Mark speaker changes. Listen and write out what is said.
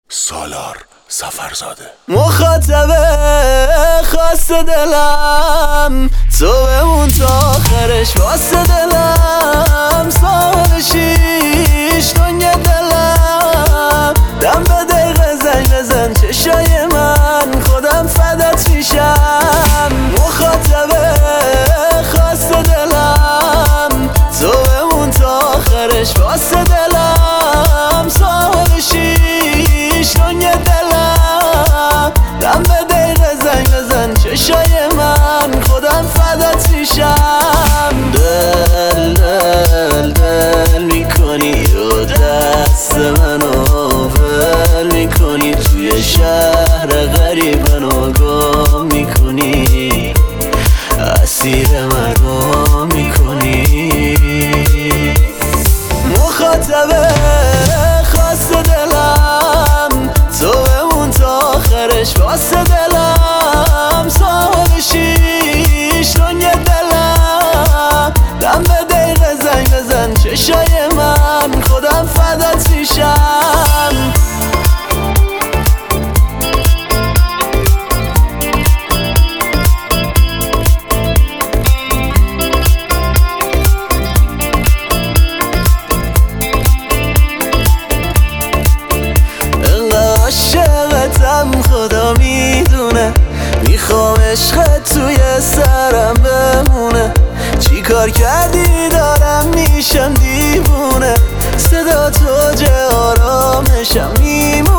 Speaker 1: سالار سفرزاده.
Speaker 2: مخاطب خاص دلم تو بمون تا آخرش، واسه دلم صاحب شیش دنیا دلم، دم به دقیقه زنگ بزن چشای من خودم فدات میشم. مخاطب خاص دلم تو بمون تا آخرش، واسه دلم صاحب شیش دنیا دلم، دم به دقیقه زنگ بزن چشای من خودم فدات میشم. دل دل دل میکنی و دست منو ول میکنی، توی شهر غریب منو گم میکنی، اسیر مردم میکنی. مخاطب خاص دلم تو بمون تا آخرش، واسه دلم صاحب شیش دنیا دلم، دم به دقیقه زنگ بزن چشای من خودم فدات میشم. عاشقتم خدا میدونه، میخوام عشقت توی سرم بمونه، چی کار کردی دارم میشم دیوونه، صدا تو جه آرامشم میمونه.